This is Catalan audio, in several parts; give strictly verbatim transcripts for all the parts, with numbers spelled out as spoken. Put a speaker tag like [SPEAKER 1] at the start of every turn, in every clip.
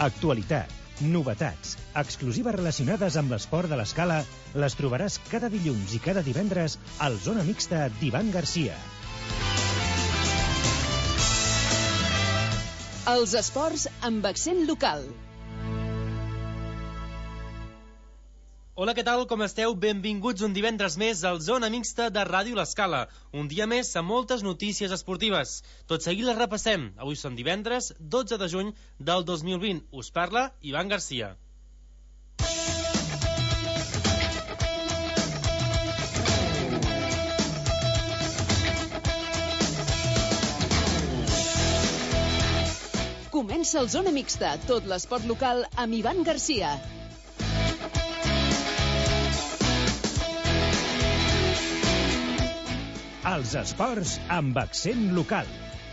[SPEAKER 1] Actualitat, novetats, exclusives relacionades amb l'esport de l'escala les trobaràs cada dilluns i cada divendres al Zona Mixta d'Ivan Garcia.
[SPEAKER 2] Els esports amb accent local.
[SPEAKER 3] Hola, què tal? Com esteu? Benvinguts un divendres més al Zona Mixta de Ràdio L'Escala. Un dia més amb moltes notícies esportives. Tot seguit les repassem. Avui són divendres, dotze de juny del dos mil vint. Us parla Ivan Garcia.
[SPEAKER 2] Comença el Zona Mixta, tot l'esport local amb Ivan Garcia.
[SPEAKER 1] Els esports amb accent local.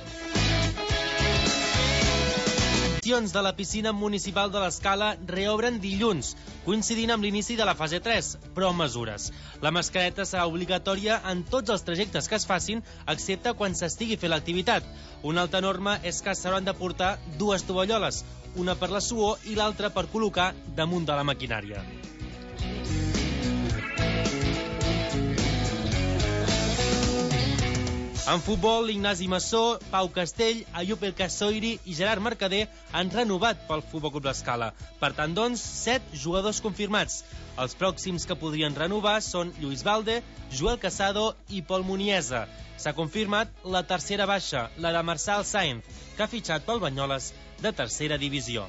[SPEAKER 3] De la piscina municipal de l'Escala reobren dilluns, coincidint amb l'inici de la fase tres, però amb mesures. La mascareta serà obligatòria en tots els trajectes que es facin, excepte quan s'estigui fent l'activitat. Una altra norma és que s'hauran de portar dues tovalloles, una per la suor i l'altra per col·locar damunt de la maquinària. En futbol, Ignasi Massó, Pau Castell, Ayub El Kassoiri i Gerard Mercader han renovat pel Futbol Club L'Escala. Per tant, doncs, set jugadors confirmats. Els pròxims que podrien renovar són Lluís Valde, Joel Casado i Pol Muniesa. S'ha confirmat la tercera baixa, la de Marçal Sáenz, que ha fitxat pel Banyoles de tercera divisió.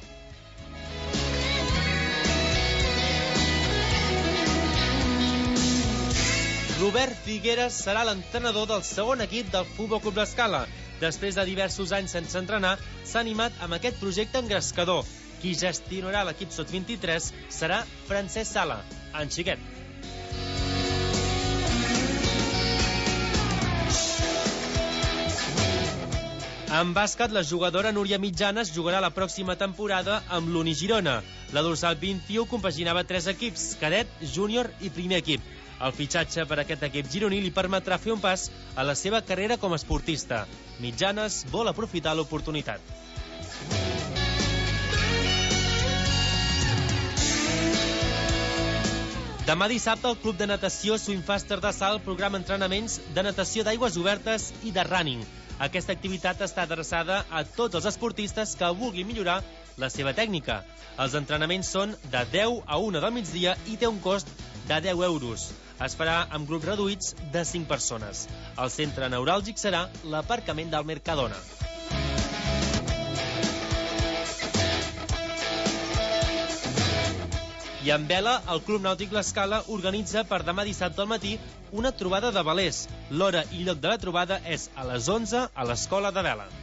[SPEAKER 3] Robert Figueres serà l'entrenador del segon equip del Futbol Club L'Escala. Després de diversos anys sense entrenar, s'ha animat amb aquest projecte engrescador. Qui gestionarà l'equip sot vint-i-tres serà Francesc Sala, en xiquet. En bàsquet, la jugadora Núria Mitjanes jugarà la pròxima temporada amb l'Uni Girona. La dorsal vint-i-u compaginava tres equips, cadet, júnior i primer equip. El fitxatge per aquest equip gironí li permetrà fer un pas a la seva carrera com a esportista. Mitjanes vol aprofitar l'oportunitat. Demà dissabte, el Club de Natació Swimfaster de Salt programa entrenaments de natació d'aigües obertes i de running. Aquesta activitat està adreçada a tots els esportistes que vulguin millorar la seva tècnica. Els entrenaments són de deu a una del migdia i té un cost de deu euros. Es farà amb grups reduïts de cinc persones. El centre neuràlgic serà l'aparcament del Mercadona. I en vela, el Club Nàutic L'Escala organitza per demà dissabte al matí una trobada de velers. L'hora i lloc de la trobada és a les onze a l'Escola de Vela.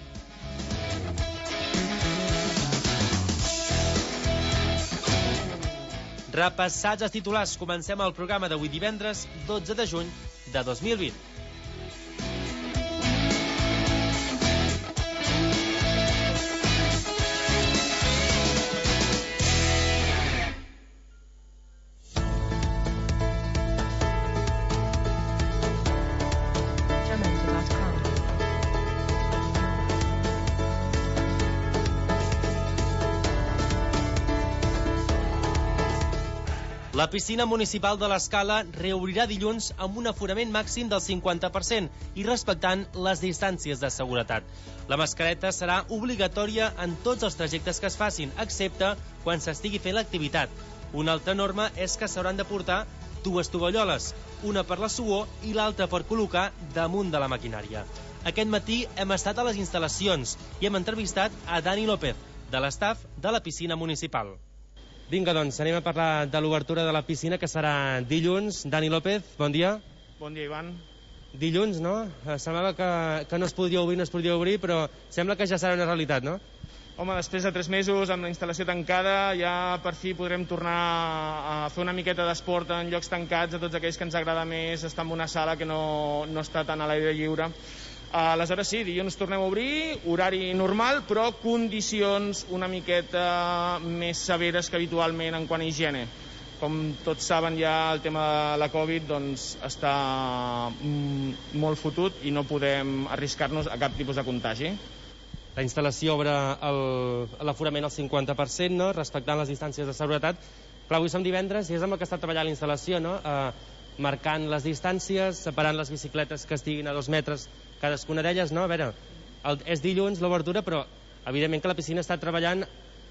[SPEAKER 3] Repassats els titulars, comencem el programa d'avui divendres, dotze de juny de dos mil vint. La piscina municipal de l'Escala reobrirà dilluns amb un aforament màxim del cinquanta per cent i respectant les distàncies de seguretat. La mascareta serà obligatòria en tots els trajectes que es facin, excepte quan s'estigui fent l'activitat. Una altra norma és que s'hauran de portar dues tovalloles, una per la suor i l'altra per col·locar damunt de la maquinària. Aquest matí hem estat a les instal·lacions i hem entrevistat a Dani López, de l'estaf de la piscina municipal. Vinga, doncs, anem a parlar de l'obertura de la piscina, que serà dilluns. Dani López, bon dia.
[SPEAKER 4] Bon dia, Ivan.
[SPEAKER 3] Dilluns, no? Semblava que, que no es podria obrir, no es podria obrir, però sembla que ja serà una realitat, no?
[SPEAKER 4] Home, després de tres mesos amb la instal·lació tancada, ja per fi podrem tornar a fer una miqueta d'esport en llocs tancats, a tots aquells que ens agrada més estar en una sala que no, no està tan a l'aire lliure. Aleshores sí, dilluns tornem a obrir, horari normal, però condicions una miqueta més severes que habitualment en quant a higiene. Com tots saben ja, el tema de la Covid doncs, està molt fotut i no podem arriscar-nos a cap tipus de contagi.
[SPEAKER 3] La instal·lació obre l'aforament al cinquanta per cent, no? Respectant les distàncies de seguretat. Clar, avui som divendres i és amb el que està treballant la instal·lació, no? Eh, marcant les distàncies, separant les bicicletes que estiguin a dos metres cadascuna d'elles, no? A veure, el, és dilluns l'obertura, però evidentment que la piscina està treballant,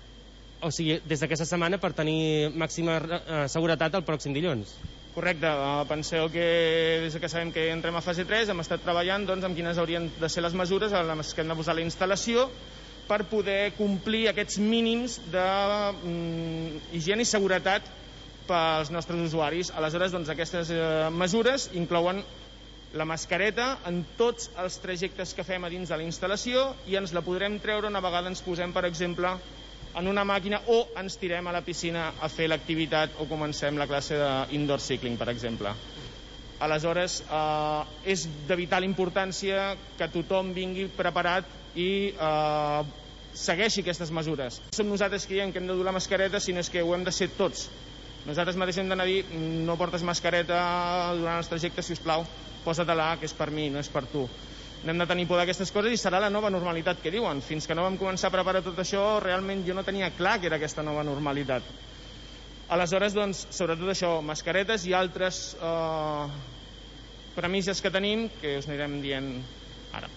[SPEAKER 3] o sigui, des d'aquesta setmana per tenir màxima eh, seguretat el pròxim dilluns.
[SPEAKER 4] Correcte, uh, penseu que des que sabem que entrem a fase tres hem estat treballant doncs, amb quines haurien de ser les mesures en les que hem de posar la instal·lació per poder complir aquests mínims d'higiene mm, i seguretat pels nostres usuaris. Aleshores, doncs, aquestes eh, mesures inclouen la mascareta en tots els trajectes que fem a dins de la instal·lació i ens la podrem treure una vegada ens posem, per exemple, en una màquina o ens tirem a la piscina a fer l'activitat o comencem la classe d'indoor cycling, per exemple. Aleshores, eh, és de vital importància que tothom vingui preparat i eh, segueixi aquestes mesures. No som nosaltres que diem que hem de dur la mascareta, sinó que ho hem de ser tots. Nosaltres mateixos hem d'anar a dir no portes mascareta durant els trajectes, si us plau, posa-te-la, que és per mi, no és per tu. N'hem de tenir por d'aquestes coses i serà la nova normalitat que diuen. Fins que no vam començar a preparar tot això, realment jo no tenia clar que era aquesta nova normalitat. Aleshores, doncs, sobretot això, mascaretes i altres eh, premisses que tenim que us anirem dient ara.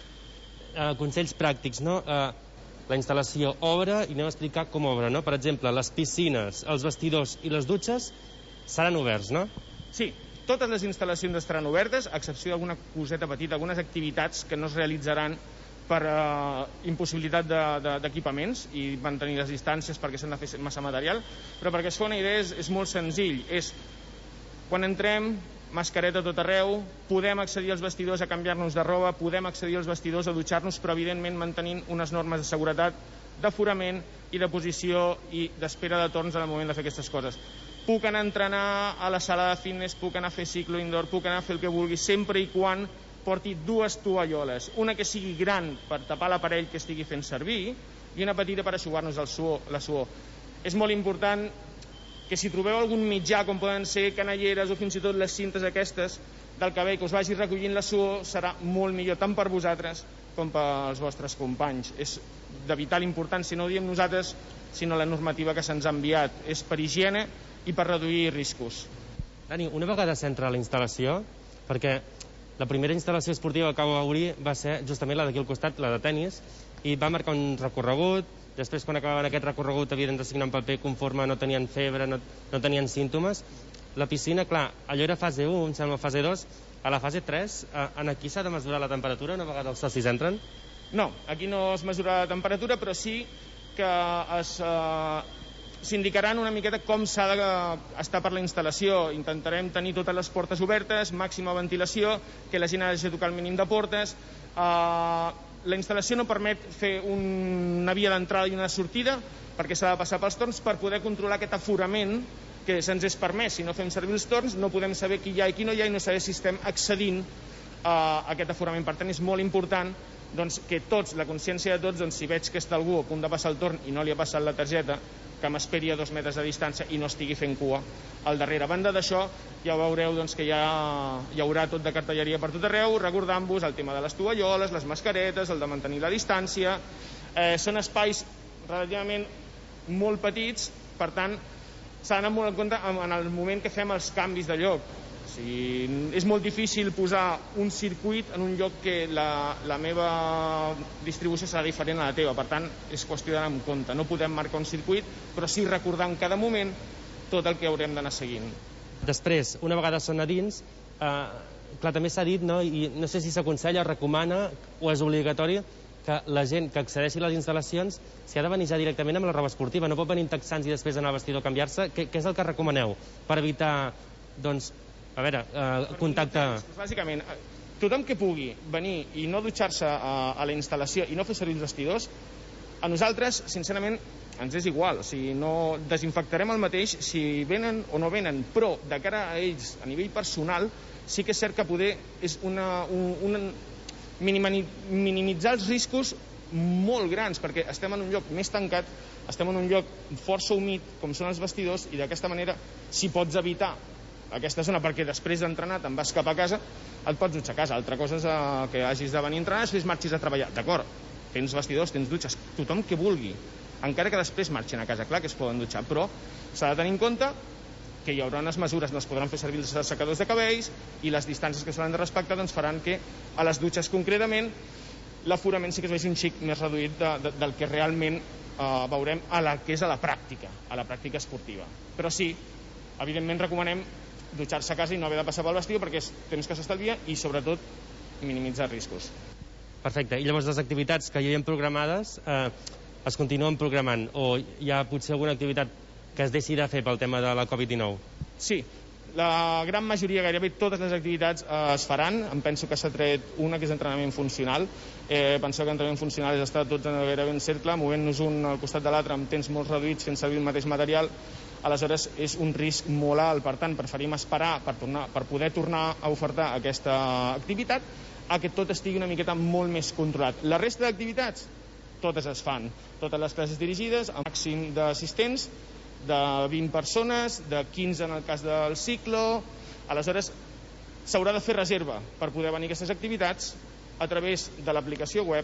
[SPEAKER 3] Uh, consells pràctics, no? Uh, la instal·lació obre i anem a explicar com obre, no? Per exemple, les piscines, els vestidors i les dutxes seran oberts, no?
[SPEAKER 4] Sí. Totes les instal·lacions estaran obertes, a excepció d'alguna coseta petita, algunes activitats que no es realitzaran per eh, impossibilitat d'equipaments de, de, i mantenir les distàncies perquè s'han de fer massa material, però perquè es fa una idea és, és molt senzill. És, quan entrem, mascareta tot arreu, podem accedir als vestidors a canviar-nos de roba, podem accedir als vestidors a dutxar-nos, però evidentment mantenint unes normes de seguretat, d'aforament i de posició i d'espera de torns en el moment de fer aquestes coses. Puc anar a entrenar a la sala de fitness, puc anar a fer ciclo indoor, puc anar a fer el que vulgui, sempre i quan porti dues tovalloles. Una que sigui gran per tapar l'aparell que estigui fent servir i una petita per eixugar-nos el suor, la suor. És molt important que si trobeu algun mitjà, com poden ser canelleres o fins i tot les cintes aquestes del cabell, que us vagi recollint la suor, serà molt millor tant per vosaltres com pels vostres companys. És de vital importància, no ho diem nosaltres, sinó la normativa que se'ns ha enviat. És per higiene i per reduir riscos.
[SPEAKER 3] Dani, una vegada s'entra a la instal·lació, perquè la primera instal·lació esportiva que acabo d'obrir va ser justament la d'aquí al costat, la de tennis, i va marcar un recorregut. Després, quan acabaven aquest recorregut, havien de signar un paper conforme no tenien febre, no, no tenien símptomes. La piscina, clar, allò era fase u, em sembla fase dos. A la fase tres, en aquí s'ha de mesurar la temperatura una vegada els socis entren?
[SPEAKER 4] No, aquí no es mesura la temperatura, però sí que es... Eh, s'indicaran una miqueta com s'ha d'estar per la instal·lació. Intentarem tenir totes les portes obertes, màxima ventilació, que la gent ha de tocar el mínim de portes. Uh, la instal·lació no permet fer un, una via d'entrada i una sortida, perquè s'ha de passar pels torns per poder controlar aquest aforament que se'ns és permès. Si no fem servir els torns, no podem saber qui hi ha i qui no hi ha i no saber si estem accedint a aquest aforament. Per tant, és molt important doncs, que tots, la consciència de tots, doncs, si veig que està algú a punt de passar el torn i no li ha passat la targeta, que m'esperi a dos metres de distància i no estigui fent cua al darrere. A banda d'això, ja veureu doncs, que hi, ha, hi haurà tot de cartelleria per tot arreu, recordant-vos el tema de les tovalloles, les mascaretes, el de mantenir la distància. Eh, són espais relativament molt petits, per tant, s'ha d'anar molt en compte en el moment que fem els canvis de lloc. O sigui, és molt difícil posar un circuit en un lloc que la, la meva distribució serà diferent a la teva. Per tant, és qüestió d'anar en compte. No podem marcar un circuit, però sí recordar en cada moment tot el que haurem d'anar seguint.
[SPEAKER 3] Després, una vegada són a dins, eh, clar, també s'ha dit, no? I no sé si s'aconsella, recomana o és obligatori que la gent que accedeixi a les instal·lacions s'hi ha de venir ja directament amb la roba esportiva. No pot venir texans i després anar al vestidor a canviar-se. Què, què és el que recomaneu per evitar, doncs, a veure, eh, contacte...
[SPEAKER 4] Bàsicament, tothom que pugui venir i no dutxar-se a, a la instal·lació i no fer servir els vestidors, a nosaltres, sincerament, ens és igual. O sigui, no desinfectarem el mateix si venen o no venen, però de cara a ells, a nivell personal, sí que és cert que poder és una, un, una minimitzar els riscos molt grans, perquè estem en un lloc més tancat, estem en un lloc força humit, com són els vestidors, i d'aquesta manera, si pots evitar aquesta zona, perquè després d'entrenar te'n vas cap a casa, et pots dutxar a casa. Altra cosa és eh, que hagis de venir a entrenar i després marxis a treballar, d'acord, tens vestidors, tens dutxes, tothom que vulgui, encara que després marxin a casa, clar que es poden dutxar, però s'ha de tenir en compte que hi haurà unes mesures, no es podran fer servir els assecadors de cabells i les distàncies que s'hauran de respectar doncs faran que a les dutxes concretament l'aforament sí que es vegi un xic més reduït de, de, del que realment eh, veurem a la que és a la pràctica, a la pràctica esportiva. Però sí, evidentment recomanem dutxar-se a casa i no haver de passar pel vestidor perquè és temps que s'estalvia i sobretot minimitzar riscos.
[SPEAKER 3] Perfecte, i llavors les activitats que hi havien programades eh, es continuen programant o hi ha potser alguna activitat que es deixi de fer pel tema de la covid dinou?
[SPEAKER 4] Sí, la gran majoria, gairebé totes les activitats eh, es faran. Em penso que s'ha tret una, que és entrenament funcional. Eh, penseu que entrenament funcional és estar tots gairebé en cercle, movent-nos un al costat de l'altre amb temps molt reduïts, fent servir el mateix material. Aleshores és un risc molt alt, per tant preferim esperar per, tornar, per poder tornar a ofertar aquesta activitat a que tot estigui una miqueta molt més controlat. La resta d'activitats, totes es fan, totes les classes dirigides, amb màxim d'assistents, de vint persones, de quinze en el cas del ciclo. Aleshores s'haurà de fer reserva per poder venir a aquestes activitats a través de l'aplicació web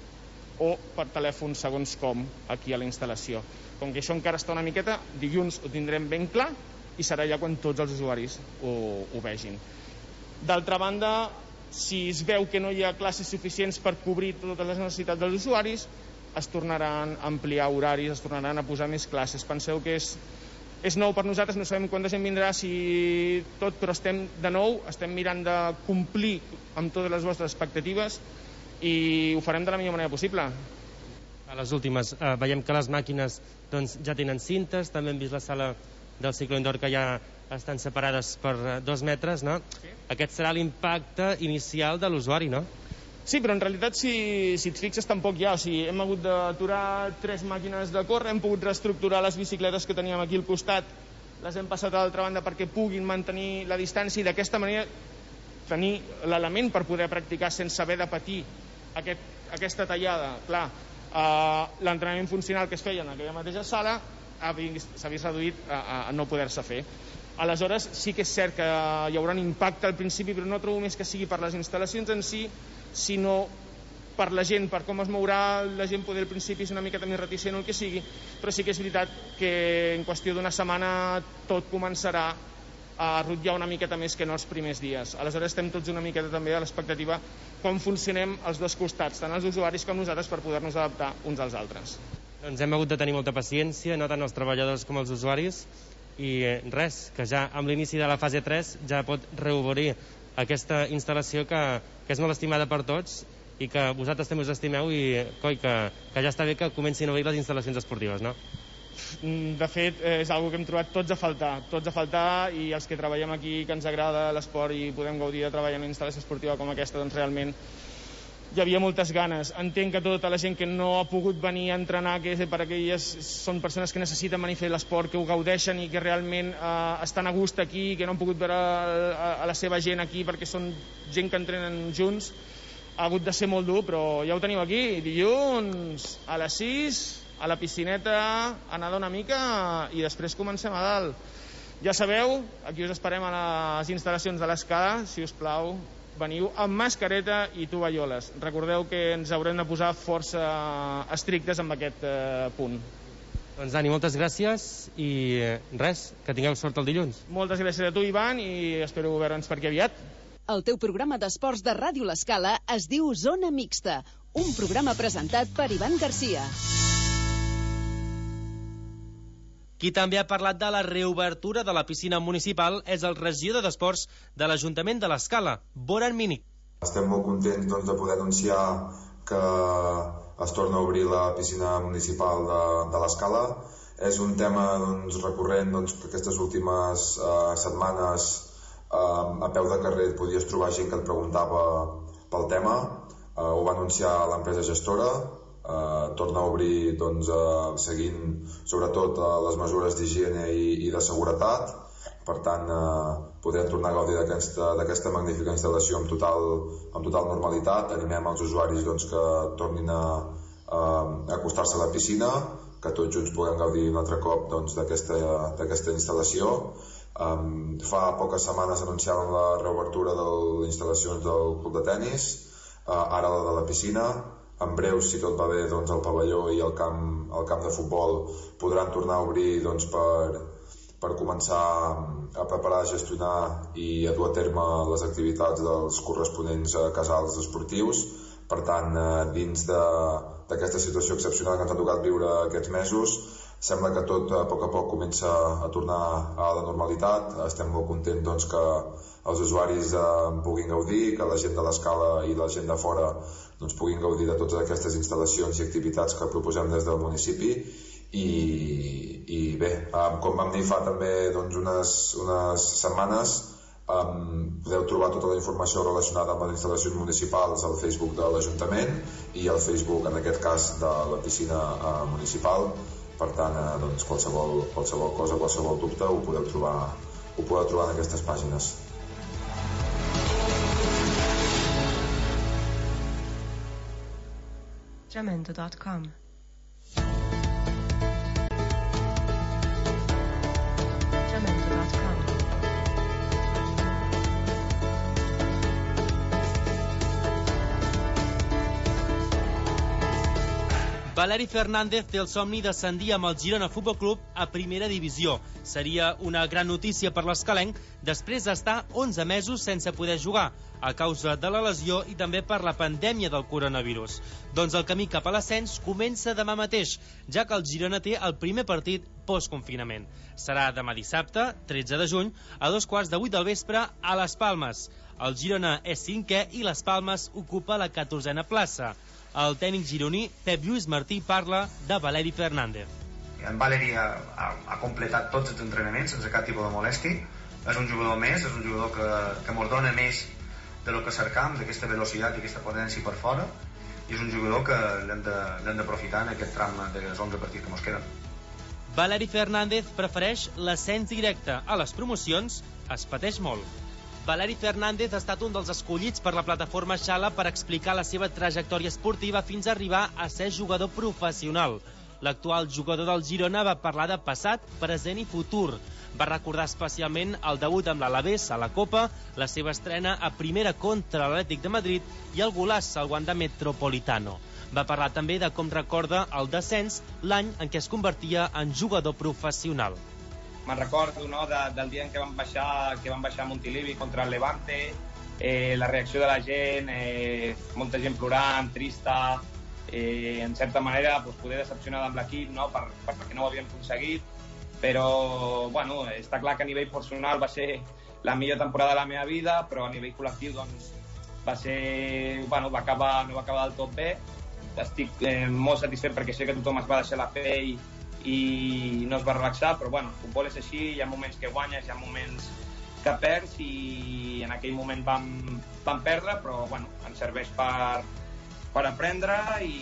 [SPEAKER 4] o per telèfon segons com aquí a la instal·lació. Com que això encara està una miqueta, dilluns ho tindrem ben clar i serà ja quan tots els usuaris ho, ho vegin. D'altra banda, si es veu que no hi ha classes suficients per cobrir totes les necessitats dels usuaris, es tornaran a ampliar horaris, es tornaran a posar més classes. Penseu que és, és nou per nosaltres, no sabem quanta gent vindrà, si tot, però estem de nou, estem mirant de complir amb totes les vostres expectatives i ho farem de la millor manera possible.
[SPEAKER 3] A les últimes, eh, veiem que les màquines doncs, ja tenen cintes, també hem vist la sala del ciclo indoor que ja estan separades per dos metres, no? Sí. Aquest serà l'impacte inicial de l'usuari, no?
[SPEAKER 4] Sí, però en realitat, si, si et fixes, tampoc hi ha. O sigui, hem hagut d'aturar tres màquines de córrer, hem pogut reestructurar les bicicletes que teníem aquí al costat, les hem passat a l'altra banda perquè puguin mantenir la distància i d'aquesta manera tenir l'element per poder practicar sense haver de patir aquest, aquesta tallada. Clar, eh, l'entrenament funcional que es feia en aquella mateixa sala s'ha vist, vist reduït a, a no poder-se fer. Aleshores, sí que és cert que hi haurà un impacte al principi, però no trobo més que sigui per les instal·lacions en si, sinó per la gent, per com es mourà la gent. Poder al principi és una miqueta més reticent o el que sigui, però sí que és veritat que en qüestió d'una setmana tot començarà a rutllar una miqueta més que no els primers dies. Aleshores estem tots una miqueta també a l'expectativa com funcionem els dos costats, tant els usuaris com nosaltres, per poder-nos adaptar uns als altres.
[SPEAKER 3] Doncs hem hagut de tenir molta paciència, no tant els treballadors com els usuaris, i res, que ja amb l'inici de la fase tres ja pot reobrir aquesta instal·lació que, que és molt estimada per tots i que vosaltres també us estimeu i coi, que, que ja està bé que comencin a obrir les instal·lacions esportives, no?
[SPEAKER 4] De fet, és una que hem trobat tots a faltar, tots a faltar, i els que treballem aquí, que ens agrada l'esport i podem gaudir de treballar en una instal·lació esportiva com aquesta, doncs realment hi havia moltes ganes. Entenc que tota la gent que no ha pogut venir a entrenar, que per aquelles són persones que necessiten venir a fer l'esport, que ho gaudeixen i que realment eh, estan a gust aquí, que no han pogut veure a, a la seva gent aquí perquè són gent que entrenen junts, ha hagut de ser molt dur, però ja ho teniu aquí, dilluns a les sis, a la piscineta, a nedar una mica i després comencem a dalt. Ja sabeu, aquí us esperem a les instal·lacions de l'Escala, si us plau, veniu amb mascareta i tovalloles. Recordeu que ens haurem de posar força estrictes amb aquest eh, punt.
[SPEAKER 3] Doncs Dani, moltes gràcies i res, que tingueu sort el dilluns.
[SPEAKER 4] Moltes gràcies a tu, Ivan, i espero veure'ns per aquí aviat.
[SPEAKER 2] El teu programa d'esports de Ràdio L'Escala es diu Zona Mixta, un programa presentat per Ivan Garcia.
[SPEAKER 3] Qui també ha parlat de la reobertura de la piscina municipal és el regidor d'Esports de l'Ajuntament de l'Escala, Boran Minic.
[SPEAKER 5] Estem molt contents doncs, de poder anunciar que es torna a obrir la piscina municipal de, de l'Escala. És un tema doncs, recurrent doncs, que aquestes últimes eh, setmanes eh, a peu de carrer podies trobar gent que et preguntava pel tema. Eh, ho va anunciar l'empresa gestora. Uh, torna a obrir doncs, uh, seguint sobretot uh, les mesures d'higiene i, i de seguretat. Per tant, uh, podrem tornar a gaudir d'aquesta magnífica instal·lació amb total, amb total normalitat. Animem els usuaris doncs, que tornin a, a acostar-se a la piscina, que tots junts puguem gaudir un altre cop doncs, d'aquesta instal·lació. Um, fa poques setmanes anunciàvem la reobertura de les instal·lacions del club de tennis, uh, ara la de la piscina. en breu, si tot va bé, doncs el pavelló i el camp, el camp de futbol podran tornar a obrir doncs, per, per començar a preparar, a gestionar i a dur a terme les activitats dels corresponents casals esportius. Per tant, dins d'aquesta situació excepcional que ens ha tocat viure aquests mesos, sembla que tot a poc a poc comença a tornar a la normalitat. Estem molt contents doncs, que els usuaris en puguin gaudir, que la gent de l'Escala i la gent de fora doncs, puguin gaudir de totes aquestes instal·lacions i activitats que proposem des del municipi. I, i bé, com vam dir fa també doncs, unes, unes setmanes, um, podeu trobar tota la informació relacionada amb les instal·lacions municipals al Facebook de l'Ajuntament i al Facebook, en aquest cas, de la piscina uh, municipal. Per tant, eh, doncs, qualsevol, qualsevol cosa, qualsevol dubte ho podeu trobar, ho podeu trobar en aquestes pàgines.
[SPEAKER 6] Jamendo punt com
[SPEAKER 3] Valeri Fernández té el somni d'ascendir amb el Girona Futbol Club a primera divisió. Seria una gran notícia per l'escalenc després d'estar onze mesos sense poder jugar a causa de la lesió i també per la pandèmia del coronavirus. Doncs el camí cap a l'ascens comença demà mateix, ja que el Girona té el primer partit post-confinament. Serà demà dissabte, tretze de juny, a dos quarts de vuit del vespre a Les Palmes. El Girona és cinquè i Les Palmes ocupa la catorzena plaça. El tècnic gironí Pep Lluís Martí parla de Valeri Fernández.
[SPEAKER 7] En Valeri ha, ha, ha completat tots els entrenaments sense cap tipus de molèstia. És un jugador més, és un jugador que, que mos dona més de lo que cercam, d'aquesta velocitat i aquesta potència per fora, i és un jugador que l'hem d'aprofitar en aquest tram dels onze partits que mos queden.
[SPEAKER 3] Valeri Fernández prefereix l'ascens directe. A les promocions es pateix molt. Valeri Fernández ha estat un dels escollits per la plataforma Xala per explicar la seva trajectòria esportiva fins a arribar a ser jugador professional. L'actual jugador del Girona va parlar de passat, present i futur. Va recordar especialment el debut amb l'Alavés a la Copa, la seva estrena a primera contra l'Atlètic de Madrid i el golaç al Wanda Metropolitano. Va parlar també de com recorda el descens l'any en què es convertia en jugador professional.
[SPEAKER 8] Me'n recordo, no, de, del dia en què vam baixar, que vam baixar a Montilivi contra el Levante, eh, la reacció de la gent, eh, molta gent plorant, trista, eh, en certa manera pues, poder decepcionada amb l'equip, no, per, per, perquè no ho havíem aconseguit, però bueno, està clar que a nivell personal va ser la millor temporada de la meva vida, però a nivell col·lectiu doncs, va ser, bueno, va acabar, no va acabar del tot bé. Estic eh, molt satisfet perquè sé que tothom es va deixar la pell i no es va relaxar, però bueno, el futbol és així, hi ha moments que guanyes, hi ha moments que perds i en aquell moment vam, vam perdre, però bueno, ens serveix per, per aprendre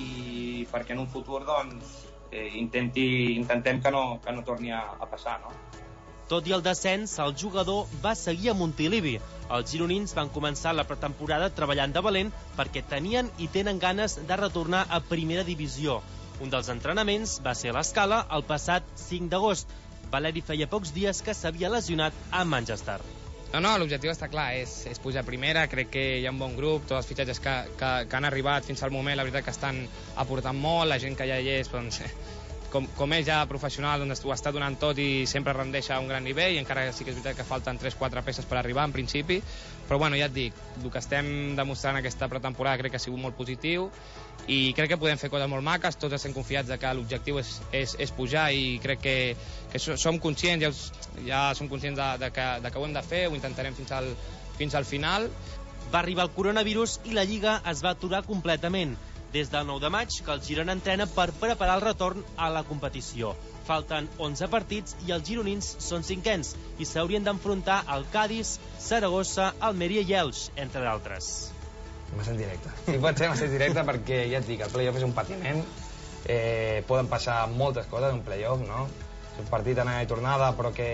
[SPEAKER 8] i perquè en un futur doncs, eh, intenti, intentem que no, que no torni a, a passar, no?
[SPEAKER 3] Tot i el descens, el jugador va seguir a Montilivi. Els gironins van començar la pretemporada treballant de valent perquè tenien i tenen ganes de retornar a primera divisió. Un dels entrenaments va ser a l'Escala el passat cinc d'agost. Valeri feia pocs dies que s'havia lesionat a Manchester.
[SPEAKER 9] No, no, l'objectiu està clar, és, és pujar a primera. Crec que hi ha un bon grup, tots els fitxatges que, que, que han arribat fins al moment, la veritat que estan aportant molt, la gent que ja hi és, doncs, com, com és ja professional, doncs ho està donant tot i sempre rendeix a un gran nivell, i encara sí que és veritat que falten tres quatre peces per arribar en principi, però bueno, ja et dic, el que estem demostrant aquesta pretemporada crec que ha sigut molt positiu i crec que podem fer coses molt maques, tots estem confiats de que l'objectiu és, és, és pujar i crec que, que som conscients, ja, ja som conscients de, de, que, de que ho hem de fer, ho intentarem fins al, fins al final.
[SPEAKER 3] Va arribar el coronavirus i la Lliga es va aturar completament. Des del nou de maig que el Girona entrena per preparar el retorn a la competició. Falten onze partits i els gironins són cinquens i s'haurien d'enfrontar al Cádiz, Saragossa, Almeria i Elx, entre d'altres.
[SPEAKER 9] Massa en directe. Si pot ser massa en directe perquè ja et dic, el play-off és un patiment, eh, poden passar moltes coses en un play-off, no? És un partit anada i tornada però que,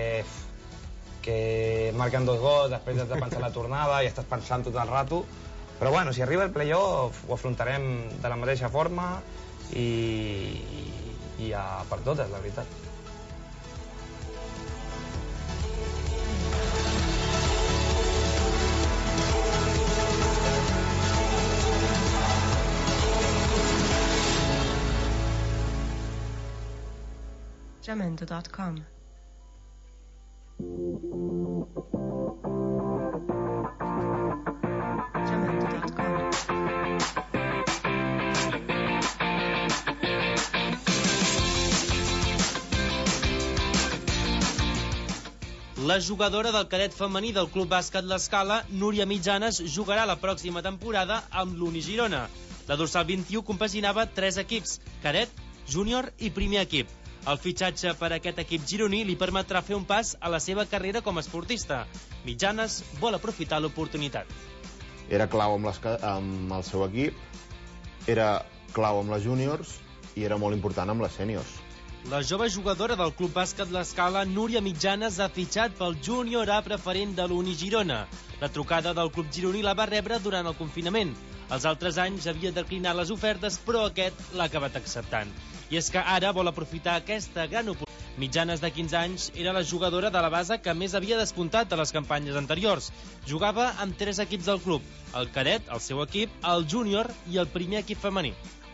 [SPEAKER 9] que marquen dos gols, després has de pensar la tornada i estàs pensant tot el rato, però bueno, si arriba el play-off ho afrontarem de la mateixa forma i, i, i a per totes, la veritat.
[SPEAKER 6] jamendo dot com. jamendo dot com.
[SPEAKER 3] La jugadora del cadet femení del Club Bàsquet L'Escala, Núria Mitjanes, jugarà la pròxima temporada amb l'Uni Girona. La dorsal vint-i-u compaginava tres equips, cadet, júnior i primer equip. El fitxatge per a aquest equip gironí li permetrà fer un pas a la seva carrera com a esportista. Mitjanes vol aprofitar l'oportunitat.
[SPEAKER 10] Era clau amb, les, amb el seu equip, era clau amb les júniors i era molt important amb les sèniors.
[SPEAKER 3] La jove jugadora del Club Bàsquet L'Escala, Núria Mitjanes, ha fitxat pel júnior A preferent de l'Uni Girona. La trucada del club gironí la va rebre durant el confinament. Els altres anys havia declinat les ofertes, però aquest l'ha acabat acceptant. I és que ara vol aprofitar aquesta gran oportunitat. Mitjanes, de quinze anys, era la jugadora de la base que més havia despuntat de les campanyes anteriors. Jugava amb tres equips del club, el cadet, el seu equip, el júnior i el primer equip femení.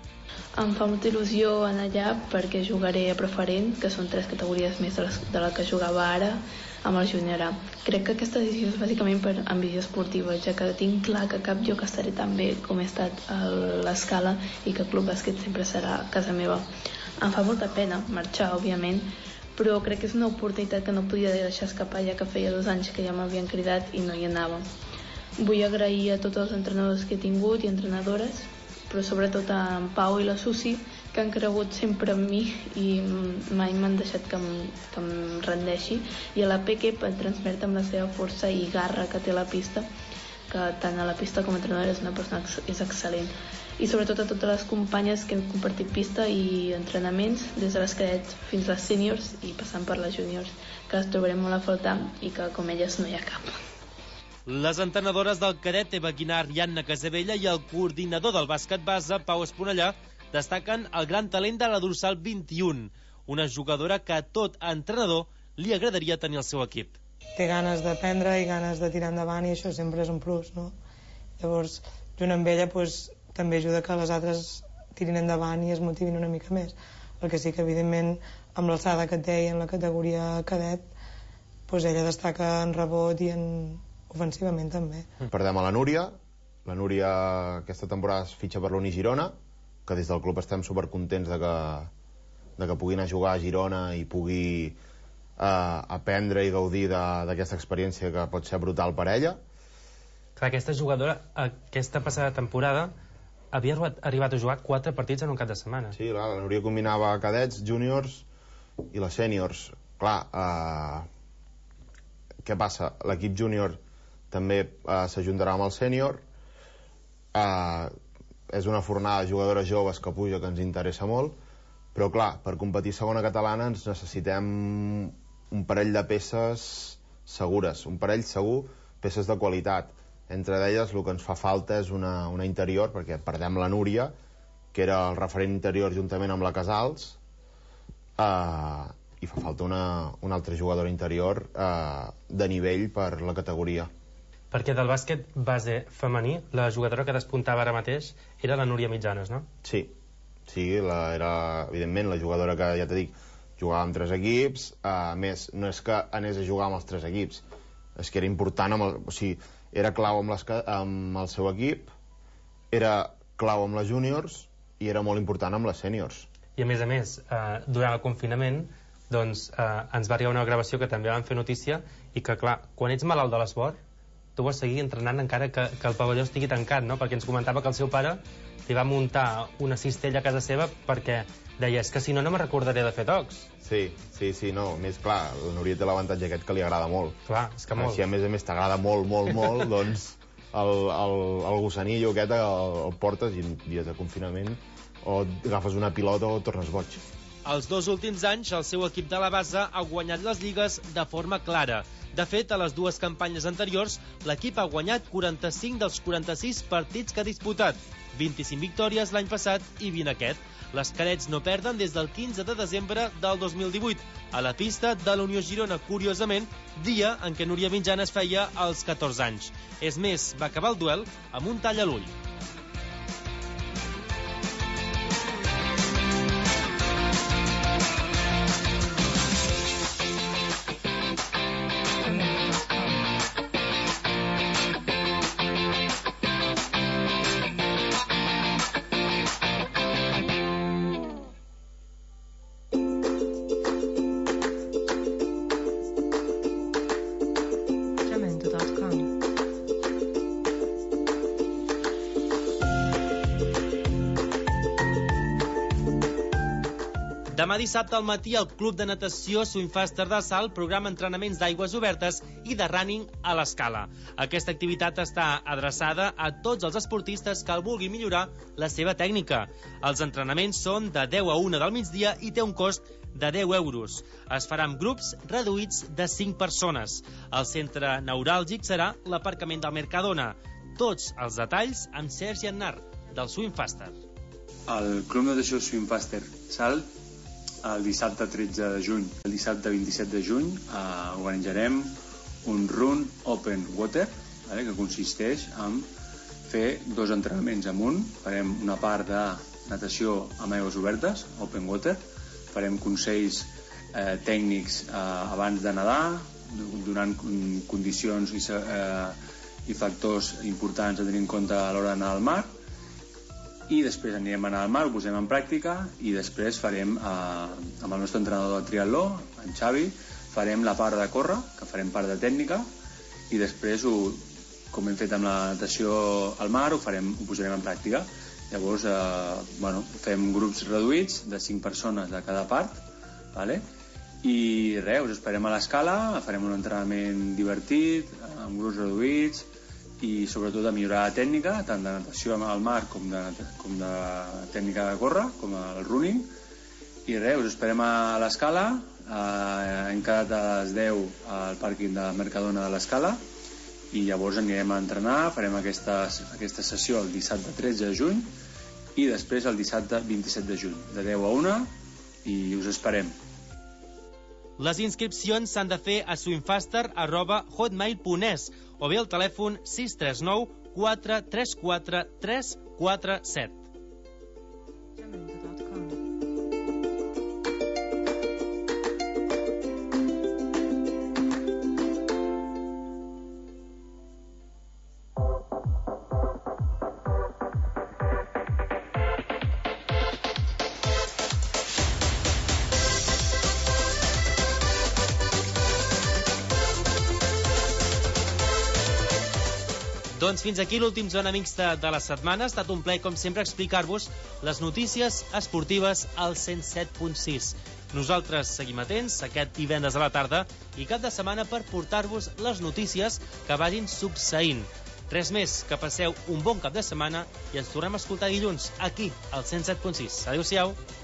[SPEAKER 11] Em fa molta il·lusió anar allà perquè jugaré a preferent, que són tres categories més de, les, de la que jugava ara amb el júnior A. Crec que aquesta decisió és bàsicament per ambició esportiva, ja que tinc clar que cap lloc estaré tan bé com he estat a l'Escala i que el Club Bàsquet sempre serà casa meva. Em fa molta pena marxar, òbviament, però crec que és una oportunitat que no podia deixar escapar, ja que feia dos anys que ja m'havien cridat i no hi anava. Vull agrair a tots els entrenadors que he tingut i entrenadores, però sobretot a en Pau i la Susi, que han cregut sempre en mi i mai m'han deixat que em, que em rendeixi, i a la Peque per transmetre amb la seva força i garra que té a la pista, que tant a la pista com a entrenadora és una persona és excel·lent. I sobretot a totes les companyes que hem compartit pista i entrenaments, des de les cadets fins a les sèniors i passant per les júniors, que les trobarem molt a faltar i que com elles no hi ha cap.
[SPEAKER 3] Les entrenadores del cadet Eva Guinart i Anna Casabella i el coordinador del bàsquet base, Pau Esponellà, destaquen el gran talent de la dorsal vint-i-u, una jugadora que a tot entrenador li agradaria tenir al seu equip.
[SPEAKER 12] Té ganes d'aprendre i ganes de tirar endavant i això sempre és un plus, no? Llavors, junt amb ella, pues, també ajuda que les altres tirin endavant i es motivin una mica més. El que sí que, evidentment, amb l'alçada que té i en la categoria cadet, pues, ella destaca en rebot i en ofensivament també.
[SPEAKER 10] Perdem a la Núria. La Núria aquesta temporada es fitxa per l'Uni Girona, que des del club estem supercontents de que, de que pugui anar a jugar a Girona i pugui eh, aprendre i gaudir d'aquesta experiència que pot ser brutal per ella.
[SPEAKER 3] Clar, aquesta jugadora, aquesta passada temporada, havia arribat a jugar quatre partits en un cap de setmana.
[SPEAKER 10] Sí, clar, la Núria combinava cadets, júniors i les sèniors. Clar, eh, què passa? L'equip júnior també eh, s'ajuntarà amb el sènior. Eh, és una fornada de jugadores joves que puja, que ens interessa molt, però clar, per competir segona catalana ens necessitem un parell de peces segures, un parell segur, peces de qualitat. Entre d'elles el que ens fa falta és una, una interior, perquè perdem la Núria, que era el referent interior juntament amb la Casals, eh, i fa falta una, una altra jugadora interior eh, de nivell per la categoria.
[SPEAKER 3] Perquè del bàsquet base femení, la jugadora que despuntava ara mateix era la Núria Mitjanes, no?
[SPEAKER 10] Sí, sí, la, era evidentment la jugadora que, ja t'he dit, jugava amb tres equips. A més, no és que anés a jugar amb els tres equips, és que era important, amb el, o sigui, era clau amb, les, amb el seu equip, era clau amb les júniors i era molt important amb les sèniors.
[SPEAKER 3] I a més a més, eh, durant el confinament, doncs, eh, ens va arribar una gravació que també van fer notícia i que, clar, quan ets malalt de l'esport, tu vols seguir entrenant encara que, que el pavelló estigui tancat, no? Perquè ens comentava que el seu pare li va muntar una cistella a casa seva perquè deia, és que si no, no me recordaré de fer tocs.
[SPEAKER 10] Sí, sí, sí, no, més clar, la Núria té l'avantatge aquest que li agrada molt.
[SPEAKER 3] Clar, és que molt.
[SPEAKER 10] Així, a més a més, t'agrada molt, molt, molt, doncs el, el, el gossanillo aquest el, el portes i en dies de confinament o agafes una pilota o tornes boig.
[SPEAKER 3] Els dos últims anys, el seu equip de la base ha guanyat les lligues de forma clara. De fet, a les dues campanyes anteriors, l'equip ha guanyat quaranta-cinc dels quaranta-sis partits que ha disputat, vint-i-cinc victòries l'any passat i vint aquest. Les cadets no perden des del quinze de desembre del dos mil divuit, a la pista de la Unió Girona, curiosament, dia en què Núria Mitjanes feia els catorze anys. És més, va acabar el duel amb un tall a l'ull. Demà dissabte al matí el Club de Natació Swimfaster de Salt programa entrenaments d'aigües obertes i de running a l'escala. Aquesta activitat està adreçada a tots els esportistes que el vulguin millorar la seva tècnica. Els entrenaments són de deu a una del migdia i té un cost de deu euros. Es farà amb grups reduïts de cinc persones. El centre neuràlgic serà l'aparcament del Mercadona. Tots els detalls amb Sergi Aznar, del Swimfaster.
[SPEAKER 13] El Club de Natació Swimfaster Salt el dissabte tretze de juny. El dissabte vint-i-set de juny eh, organitzarem un Run Open Water, vale, que consisteix en fer dos entrenaments en un. Farem una part de natació amb aigües obertes, Open Water, farem consells eh, tècnics eh, abans de nedar, donant condicions i, eh, i factors importants a tenir en compte a l'hora d'anar al mar, i després anirem a anar al mar, ho posem en pràctica, i després farem, eh, amb el nostre entrenador de triatló, en Xavi, farem la part de córrer, que farem part de tècnica, i després, ho, com hem fet amb la natació al mar, ho, farem, ho posarem en pràctica. Llavors, eh, bueno, fem grups reduïts de cinc persones de cada part, vale? I res, us esperem a l'escala, farem un entrenament divertit, amb grups reduïts, i sobretot a millorar la tècnica, tant de natació al mar com de, com de tècnica de córrer, com el running. I res, us esperem a l'escala, eh, hem quedat a les deu al pàrquing de Mercadona de l'escala, i llavors anirem a entrenar, farem aquesta, aquesta sessió el dissabte tretze de juny, i després el dissabte vint-i-set de juny, de deu a una, i us esperem.
[SPEAKER 3] Les inscripcions s'han de fer a swimfaster arroba hotmail punt es o bé al telèfon sis tres nou quatre tres quatre tres quatre set. Doncs fins aquí l'últim Zona Mixta de la setmana. Ha estat un plaer, com sempre, explicar-vos les notícies esportives al cent set punt sis. Nosaltres seguim atents aquest divendres a la tarda i cap de setmana per portar-vos les notícies que vagin succeint. Res més, que passeu un bon cap de setmana i ens tornem a escoltar dilluns aquí, al cent set punt sis. Adéu-siau.